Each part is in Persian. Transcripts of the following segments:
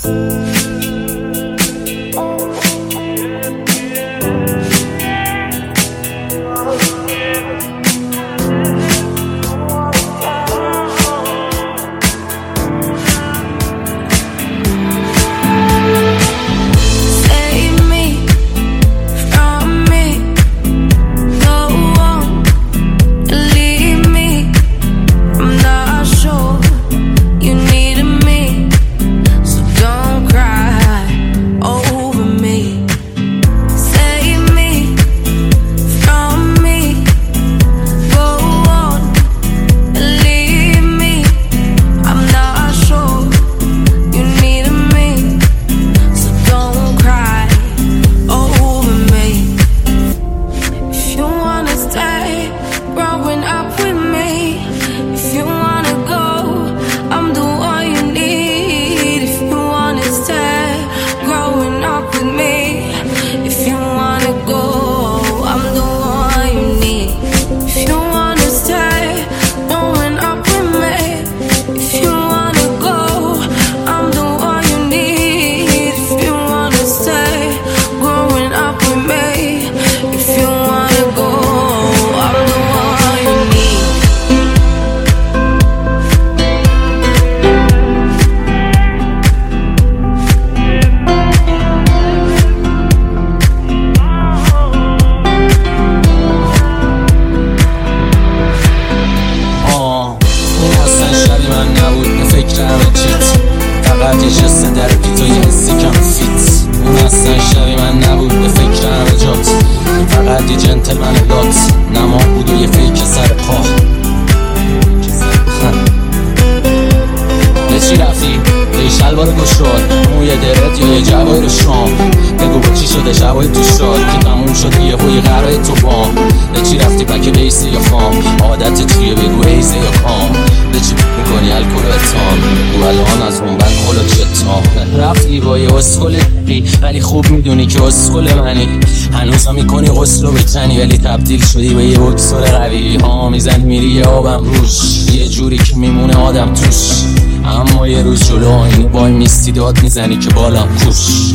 شلوار گشاد موی درت یا یه جواهر شام بگو با چی شده شبای تو شاد که تموم شده یه هوی قرای تو بام به چی رفتی پک بیسه یا خام عادت توی بگو ایزه یا کام به چی میکنی الکل و اتام او الان از اون بر کلا چتام رفتی با یه اسکل ولی خوب میدونی که اسکل منی هنوزا میکنی غسل و بکنی ولی تبدیل شدی به یه بکسل قوی ها میزن میری یه آبم روش یه جوری که میمونه آدم توش اما یه روز جلو آینه وای میستی داد میزنی که بالام کوش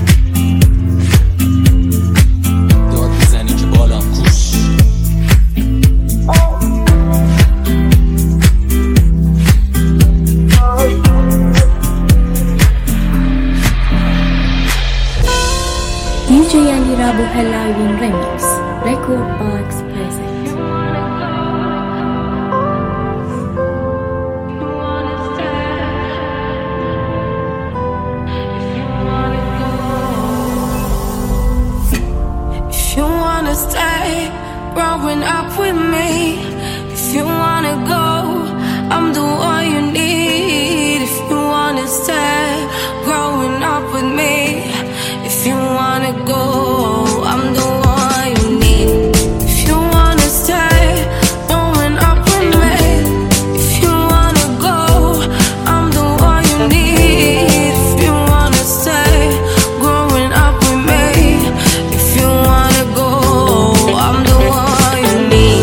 داد میزنی که بالام کوش DJ Ali Rabuha Live in Remix Record Box present. Stay growing up with me. If you wanna go, I'm the all you need. If you wanna stay growing up with me. If you wanna go, I'm the all you need. If you wanna stay growing up with me. If you wanna go, I'm the all you need. If you wanna stay growing up with me. If you wanna go, I'm the one you need.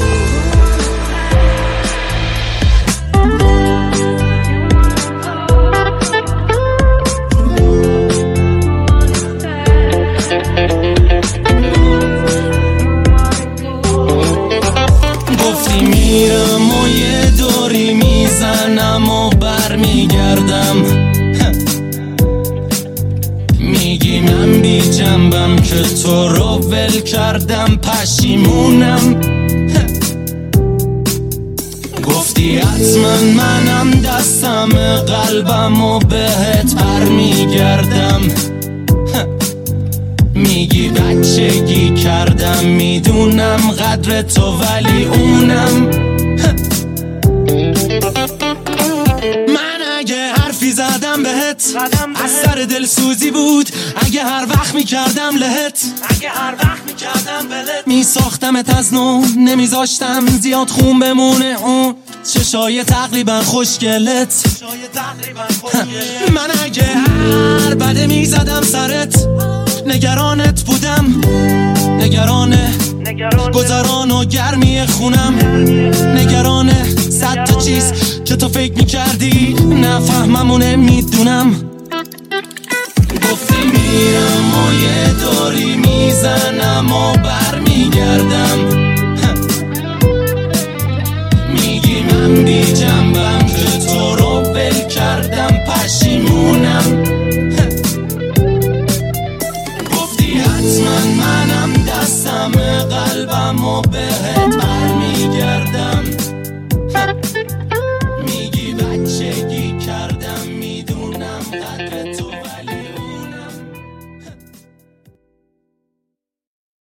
گفتی میرم و یه دوری میزنم و برمیگردم میگی من بی جنبم که تو رو ول کردم پشیمونم گفتی حتما منم دستم قلبم و بهت برمیگردم میگی بچگی کردم میدونم قدر تو ولی اونم من اگه حرفی زدم بهت از سر دل سوزی بود اگه هر وقت میکردم لهت میساختمت از نو نمیذاشتم زیاد خون بمونه اون چشای تقریبا خوشگلت من اگه هر بده میزدم سرت نگرانت بودم نگرانه گذران و گرمی خونم نگرانه صد تا چیز که تو فکر میکردی نفهمم و نمیدونم یه دوری میزنم و برمیگردم.